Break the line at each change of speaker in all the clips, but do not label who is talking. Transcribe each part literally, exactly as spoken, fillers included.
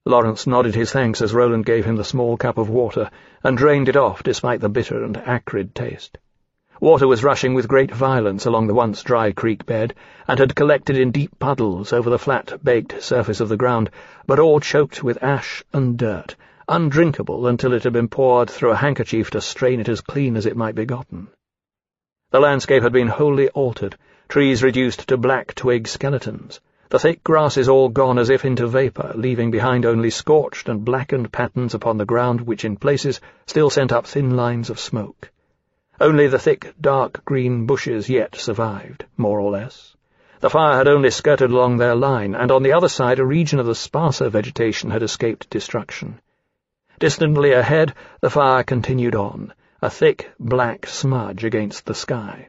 Lawrence nodded his thanks as Roland gave him the small cup of water, and drained it off despite the bitter and acrid taste. Water was rushing with great violence along the once dry creek bed, and had collected in deep puddles over the flat, baked surface of the ground, but all choked with ash and dirt, undrinkable until it had been poured through a handkerchief to strain it as clean as it might be gotten. The landscape had been wholly altered, trees reduced to black twig skeletons, the thick grasses all gone as if into vapour, leaving behind only scorched and blackened patterns upon the ground which in places still sent up thin lines of smoke. Only the thick, dark green bushes yet survived, more or less. The fire had only skirted along their line, and on the other side a region of the sparser vegetation had escaped destruction. Distantly ahead, the fire continued on, a thick, black smudge against the sky.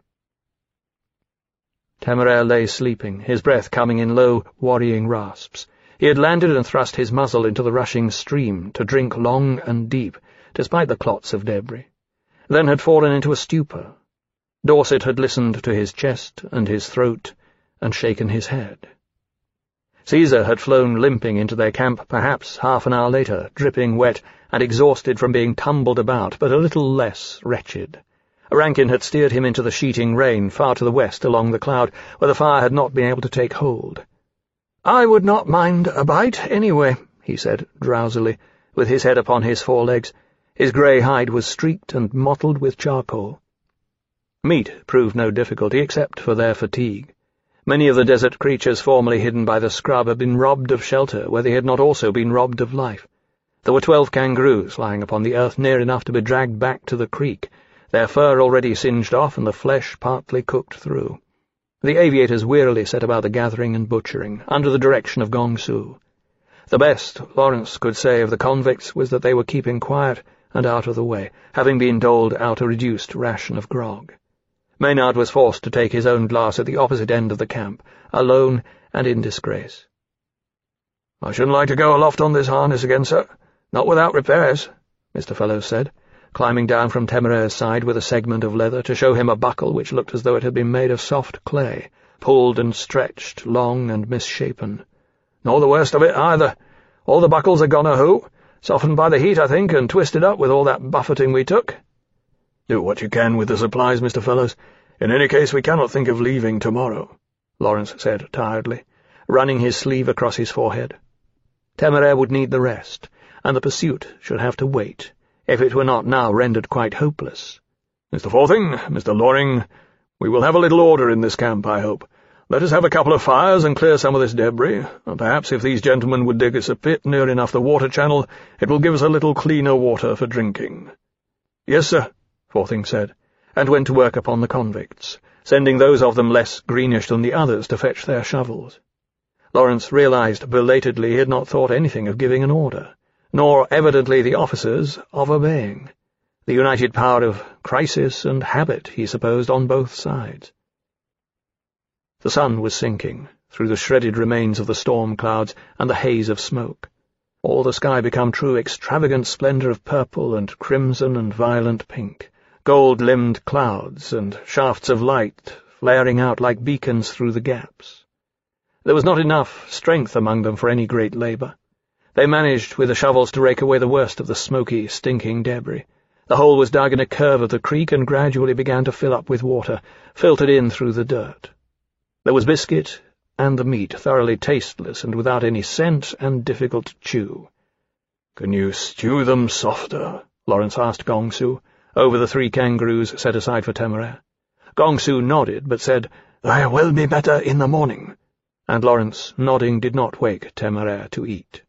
Temeraire lay sleeping, his breath coming in low, worrying rasps. He had landed and thrust his muzzle into the rushing stream, to drink long and deep, despite the clots of debris, then had fallen into a stupor. Dorset had listened to his chest and his throat, and shaken his head. Caesar had flown limping into their camp perhaps half an hour later, dripping wet and exhausted from being tumbled about, but a little less wretched. Rankin had steered him into the sheeting rain far to the west along the cloud, where the fire had not been able to take hold. "I would not mind a bite, anyway," he said drowsily, with his head upon his forelegs. His grey hide was streaked and mottled with charcoal. Meat proved no difficulty, except for their fatigue. Many of the desert creatures formerly hidden by the scrub had been robbed of shelter where they had not also been robbed of life. There were twelve kangaroos lying upon the earth near enough to be dragged back to the creek, their fur already singed off and the flesh partly cooked through. The aviators wearily set about the gathering and butchering, under the direction of Gong Su. The best Lawrence could say of the convicts was that they were keeping quiet and out of the way, having been doled out a reduced ration of grog. Maynard was forced to take his own glass at the opposite end of the camp, alone and in disgrace. "I shouldn't like to go aloft on this harness again, sir. Not without repairs," Mister Fellows said, climbing down from Temeraire's side with a segment of leather to show him a buckle which looked as though it had been made of soft clay, pulled and stretched, long and misshapen. "Nor the worst of it, either. All the buckles are gone a-hoo. Softened by the heat, I think, and twisted up with all that buffeting we took." "Do what you can with the supplies, Mister Fellows. In any case, we cannot think of leaving tomorrow," Lawrence said tiredly, running his sleeve across his forehead. Temeraire would need the rest, and the pursuit should have to wait, if it were not now rendered quite hopeless. "Mister Forthing, Mister Loring, we will have a little order in this camp, I hope. Let us have a couple of fires and clear some of this debris, and perhaps if these gentlemen would dig us a pit near enough the water channel, it will give us a little cleaner water for drinking." "Yes, sir," Forthing said, and went to work upon the convicts, sending those of them less greenish than the others to fetch their shovels. Lawrence realized belatedly he had not thought anything of giving an order, nor evidently the officers of obeying. The united power of crisis and habit, he supposed, on both sides. The sun was sinking, through the shredded remains of the storm clouds and the haze of smoke. All the sky became true extravagant splendour of purple and crimson and violent pink, gold-limbed clouds and shafts of light flaring out like beacons through the gaps. There was not enough strength among them for any great labour. They managed with the shovels to rake away the worst of the smoky, stinking debris. The hole was dug in a curve of the creek and gradually began to fill up with water, filtered in through the dirt. There was biscuit and the meat, thoroughly tasteless and without any scent and difficult to chew. "Can you stew them softer?" Lawrence asked Gong Su, over the three kangaroos set aside for Temeraire. Gong Su nodded, but said, "They will be better in the morning," and Lawrence, nodding, did not wake Temeraire to eat.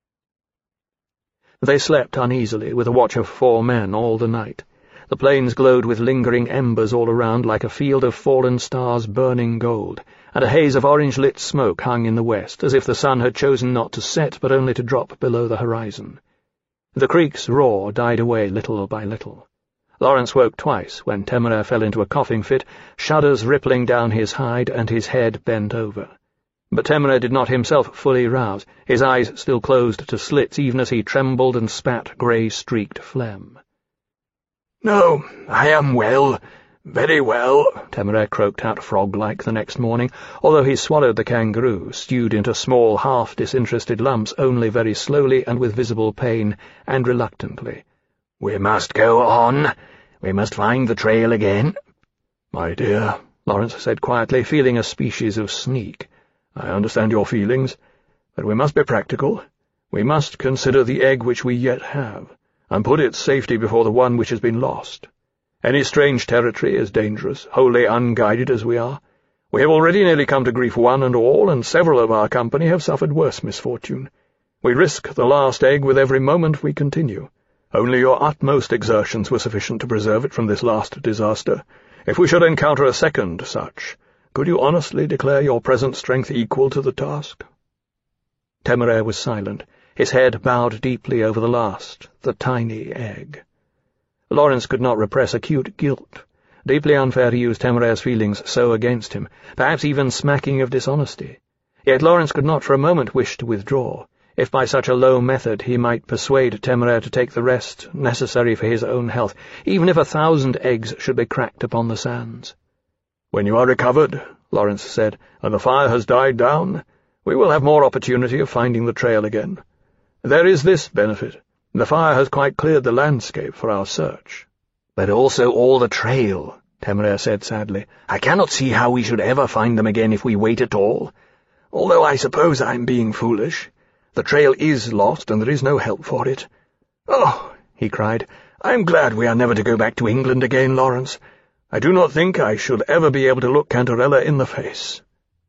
They slept uneasily, with a watch of four men all the night. The plains glowed with lingering embers all around like a field of fallen stars burning gold, and a haze of orange-lit smoke hung in the west, as if the sun had chosen not to set but only to drop below the horizon. The creek's roar died away little by little. Lawrence woke twice when Temeraire fell into a coughing fit, shudders rippling down his hide and his head bent over. But Temeraire did not himself fully rouse, his eyes still closed to slits even as he trembled and spat grey-streaked phlegm. "No, I am well. "Very well," Temeraire croaked out frog-like the next morning, although he swallowed the kangaroo, stewed into small, half-disinterested lumps only very slowly and with visible pain, and reluctantly. "We must go on. We must find the trail again." "My dear," Lawrence said quietly, feeling a species of sneak, "I understand your feelings, but we must be practical. We must consider the egg which we yet have, and put its safety before the one which has been lost. Any strange territory is dangerous, wholly unguided as we are. We have already nearly come to grief one and all, and several of our company have suffered worse misfortune. We risk the last egg with every moment we continue. Only your utmost exertions were sufficient to preserve it from this last disaster. If we should encounter a second such, could you honestly declare your present strength equal to the task?" Temeraire was silent, his head bowed deeply over the last, the tiny egg. Lawrence could not repress acute guilt. Deeply unfair to use Temeraire's feelings so against him, perhaps even smacking of dishonesty. Yet Lawrence could not for a moment wish to withdraw, if by such a low method he might persuade Temeraire to take the rest necessary for his own health, even if a thousand eggs should be cracked upon the sands. "When you are recovered," Lawrence said, "and the fire has died down, we will have more opportunity of finding the trail again. There is this benefit. The fire has quite cleared the landscape for our search." "But also all the trail," Temeraire said sadly. "I cannot see how we should ever find them again if we wait at all. Although I suppose I am being foolish. The trail is lost, and there is no help for it. Oh," he cried, "I am glad we are never to go back to England again, Lawrence. I do not think I should ever be able to look Cantarella in the face."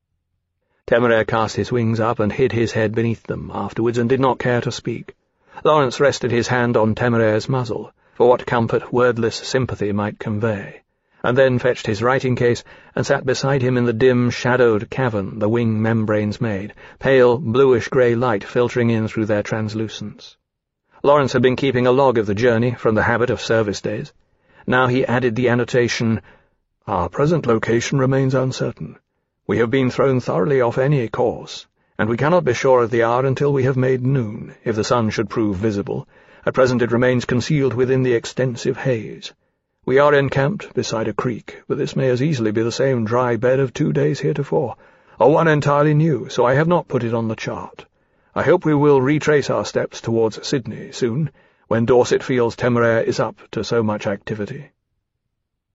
Temeraire cast his wings up and hid his head beneath them afterwards, and did not care to speak. Lawrence rested his hand on Temeraire's muzzle, for what comfort wordless sympathy might convey, and then fetched his writing-case and sat beside him in the dim, shadowed cavern the wing membranes made, pale, bluish-grey light filtering in through their translucence. Lawrence had been keeping a log of the journey from the habit of service days. Now he added the annotation, "Our present location remains uncertain. We have been thrown thoroughly off any course, and we cannot be sure of the hour until we have made noon, if the sun should prove visible. At present it remains concealed within the extensive haze. We are encamped beside a creek, but this may as easily be the same dry bed of two days heretofore, or one entirely new, so I have not put it on the chart. I hope we will retrace our steps towards Sydney soon, when Dorset feels Temeraire is up to so much activity."